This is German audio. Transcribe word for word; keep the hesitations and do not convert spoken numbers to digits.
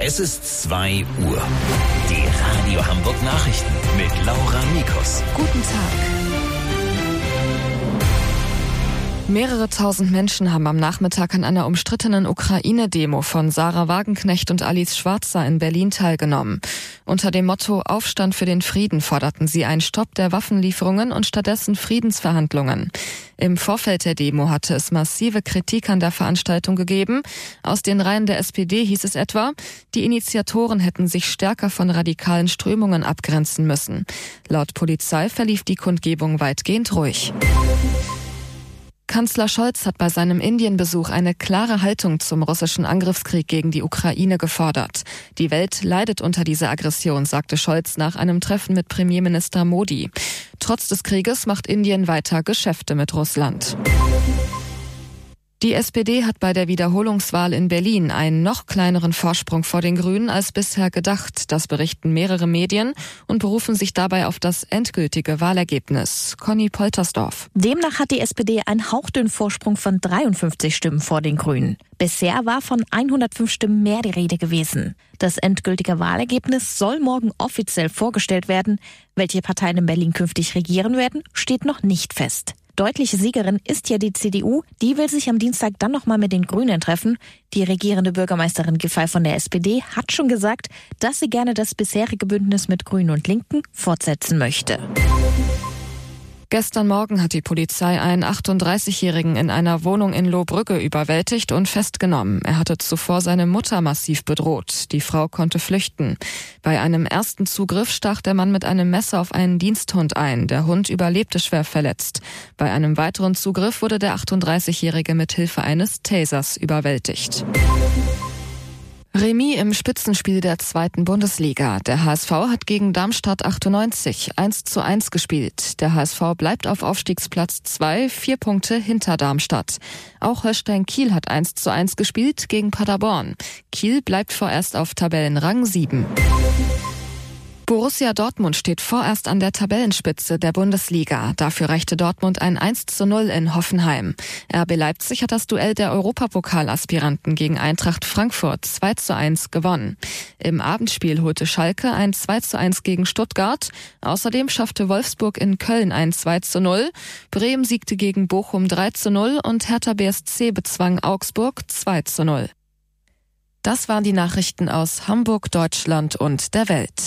Es ist zwei Uhr. Die Radio Hamburg Nachrichten mit Laura Mikus. Guten Tag. Mehrere tausend Menschen haben am Nachmittag an einer umstrittenen Ukraine-Demo von Sarah Wagenknecht und Alice Schwarzer in Berlin teilgenommen. Unter dem Motto Aufstand für den Frieden forderten sie einen Stopp der Waffenlieferungen und stattdessen Friedensverhandlungen. Im Vorfeld der Demo hatte es massive Kritik an der Veranstaltung gegeben. Aus den Reihen der S P D hieß es etwa, die Initiatoren hätten sich stärker von radikalen Strömungen abgrenzen müssen. Laut Polizei verlief die Kundgebung weitgehend ruhig. Kanzler Scholz hat bei seinem Indienbesuch eine klare Haltung zum russischen Angriffskrieg gegen die Ukraine gefordert. Die Welt leidet unter dieser Aggression, sagte Scholz nach einem Treffen mit Premierminister Modi. Trotz des Krieges macht Indien weiter Geschäfte mit Russland. Die S P D hat bei der Wiederholungswahl in Berlin einen noch kleineren Vorsprung vor den Grünen als bisher gedacht. Das berichten mehrere Medien und berufen sich dabei auf das endgültige Wahlergebnis. Conny Poltersdorf. Demnach hat die S P D einen hauchdünnen Vorsprung von dreiundfünfzig Stimmen vor den Grünen. Bisher war von hundertfünf Stimmen mehr die Rede gewesen. Das endgültige Wahlergebnis soll morgen offiziell vorgestellt werden. Welche Parteien in Berlin künftig regieren werden, steht noch nicht fest. Deutliche Siegerin ist ja die C D U. Die will sich am Dienstag dann nochmal mit den Grünen treffen. Die regierende Bürgermeisterin Giffey von der S P D hat schon gesagt, dass sie gerne das bisherige Bündnis mit Grünen und Linken fortsetzen möchte. Gestern Morgen hat die Polizei einen achtunddreißigjährigen in einer Wohnung in Lohbrügge überwältigt und festgenommen. Er hatte zuvor seine Mutter massiv bedroht. Die Frau konnte flüchten. Bei einem ersten Zugriff stach der Mann mit einem Messer auf einen Diensthund ein. Der Hund überlebte schwer verletzt. Bei einem weiteren Zugriff wurde der achtunddreißigjährige mit Hilfe eines Tasers überwältigt. Remis im Spitzenspiel der zweiten Bundesliga. Der H S V hat gegen Darmstadt achtundneunzig eins zu eins gespielt. Der H S V bleibt auf Aufstiegsplatz zwei, vier Punkte hinter Darmstadt. Auch Holstein Kiel hat eins zu eins gespielt gegen Paderborn. Kiel bleibt vorerst auf Tabellenrang sieben. Borussia Dortmund steht vorerst an der Tabellenspitze der Bundesliga. Dafür reichte Dortmund ein eins zu null in Hoffenheim. R B Leipzig hat das Duell der Europapokalaspiranten gegen Eintracht Frankfurt zwei zu eins gewonnen. Im Abendspiel holte Schalke ein zwei zu eins gegen Stuttgart. Außerdem schaffte Wolfsburg in Köln ein zwei zu null. Bremen siegte gegen Bochum drei zu null und Hertha B S C bezwang Augsburg zwei zu null. Das waren die Nachrichten aus Hamburg, Deutschland und der Welt.